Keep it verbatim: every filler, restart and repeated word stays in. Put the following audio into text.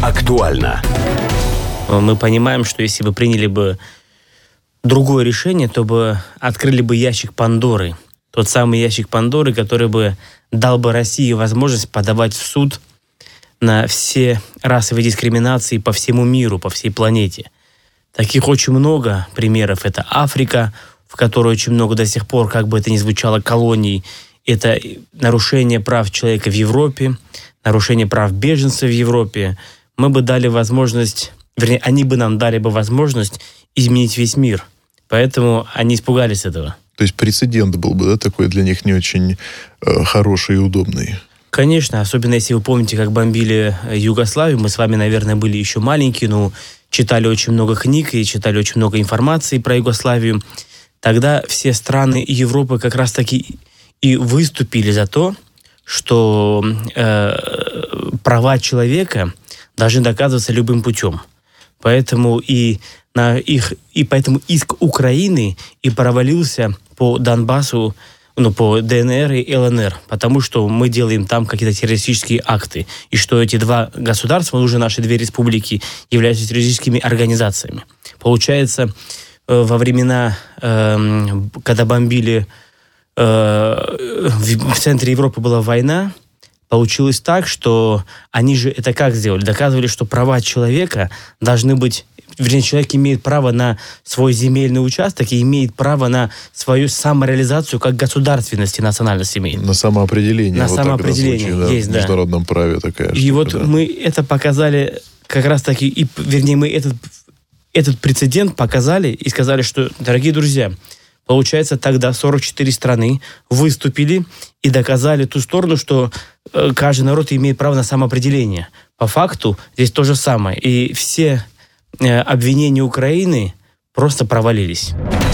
Актуально. Мы понимаем, что если бы приняли бы другое решение, то бы открыли бы ящик Пандоры. Тот самый ящик Пандоры, который бы дал бы России возможность подавать в суд на все расовые дискриминации по всему миру, по всей планете. Таких очень много примеров. Это Африка, в которой очень много до сих пор, как бы это ни звучало, колоний. Это нарушение прав человека в Европе, нарушение прав беженцев в Европе. Мы бы дали возможность, вернее, они бы нам дали бы возможность изменить весь мир. Поэтому они испугались этого. То есть прецедент был бы, да, такой для них не очень э, хороший и удобный? Конечно, особенно если вы помните, как бомбили Югославию. Мы с вами, наверное, были еще маленькие, но читали очень много книг и читали очень много информации про Югославию. Тогда все страны Европы как раз-таки и выступили за то, что э, права человека должны доказываться любым путем. Поэтому и на их и поэтому иск Украины и провалился по Донбассу, ну, по ДНР и ЛНР, потому что мы делаем там какие-то террористические акты, и что эти два государства, уже наши две республики, являются террористическими организациями. Получается, во времена, когда бомбили, в центре Европы была война, получилось так, что они же это как сделали? Доказывали, что права человека должны быть... Вернее, человек имеет право на свой земельный участок и имеет право на свою самореализацию как государственность и национальность имеет. На самоопределение. На вот самоопределение так, да, есть, в да. В международном праве такая И штука, вот да. мы это показали как раз-таки, и, вернее, мы этот, этот прецедент показали и сказали, что, дорогие друзья, получается, тогда сорок четыре страны выступили и доказали ту сторону, что э, каждый народ имеет право на самоопределение. По факту здесь то же самое. И все э, обвинения Украины просто провалились.